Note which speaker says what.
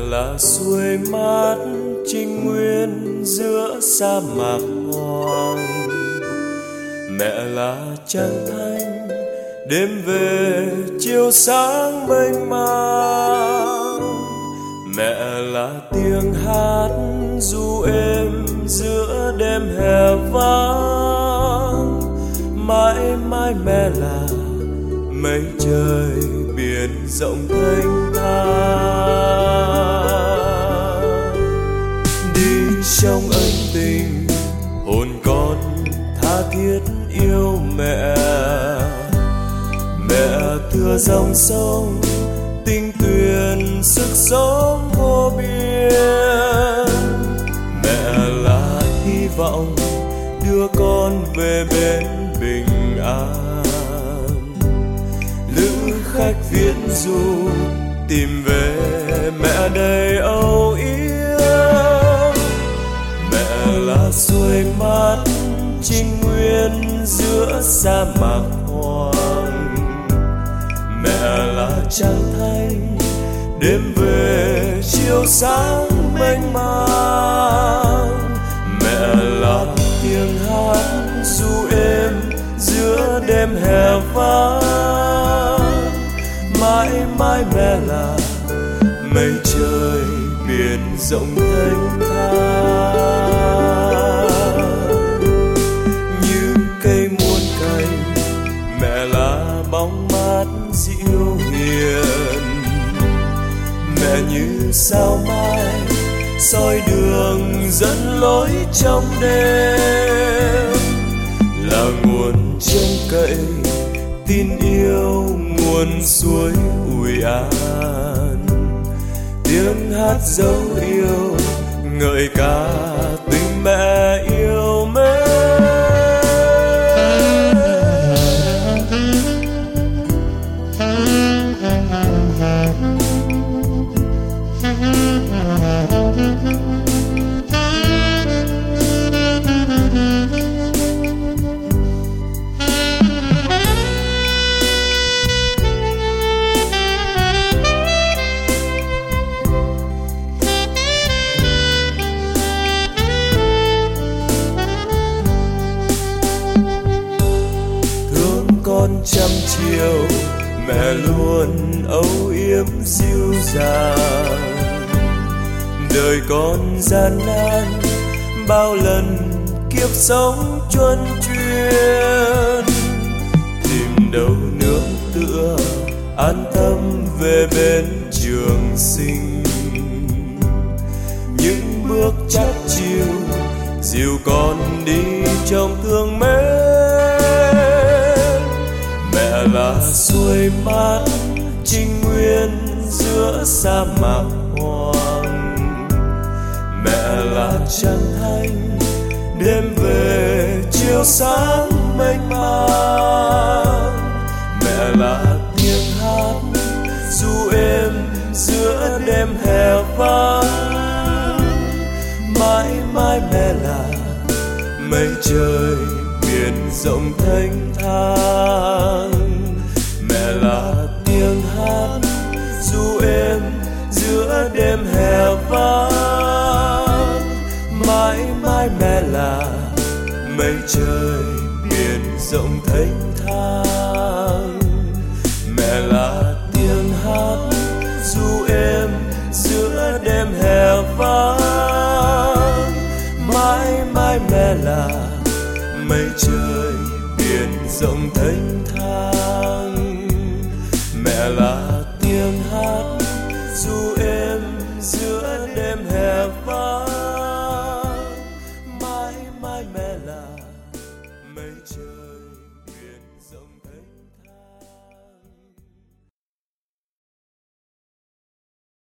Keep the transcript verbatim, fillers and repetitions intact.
Speaker 1: là suối mát trinh nguyên giữa sa mạc hoang. Mẹ là trăng thanh đêm về chiều sáng mênh mang. Mẹ là tiếng hát du êm giữa đêm hè vắng. Mãi mãi mẹ là mây trời biển rộng thênh thang. Đi trong ân tình hồn con tha thiết yêu mẹ. Mẹ thưa dòng sông tinh tuyền sức sống vô biên. Mẹ là hy vọng đưa con về bên bình an. Lữ khách viễn du tìm về mẹ đầy âu yếm. Mẹ là suối mát trinh nguyên giữa sa mạc hoang. Mẹ là trăng thanh đêm về chiều sáng mênh mang. Mẹ là tiếng hát du êm giữa đêm hè vắng. Mãi mãi mẹ là mây trời biển rộng thênh thang. Như cây muôn cành mẹ là bóng mát dịu hiền. Mẹ như sao mai soi đường dẫn lối trong đêm. Là nguồn trông cậy tin yêu nguồn suối ủi an. Tiếng hát dấu yêu ngợi ca tình mẹ yêu mến. Con trăm chiều mẹ luôn âu yếm dịu dàng. Đời con gian nan bao lần kiếp sống chuân chuyên. Tìm đâu nương tựa an tâm về bên trường sinh. Những bước chắt chiu dìu con đi trong thương mến. Mẹ là suối mát trinh nguyên giữa sa mạc hoang. Mẹ là trăng thanh đêm về chiều sáng mênh mang. Mẹ là tiếng hát du êm giữa đêm hè vắng. Mãi mãi mẹ là mây trời biển rộng thênh thang. Mẹ là tiếng hát du êm giữa đêm hè vắng. Mãi mãi mẹ là mây trời biển rộng thênh thang. Mẹ là tiếng hát du êm giữa đêm hè vắng. Mãi mãi mẹ là mây trời biển rộng thênh thang. Mẹ là tiếng hát du êm giữa đêm hè vắng. Mãi mãi mẹ là mây trời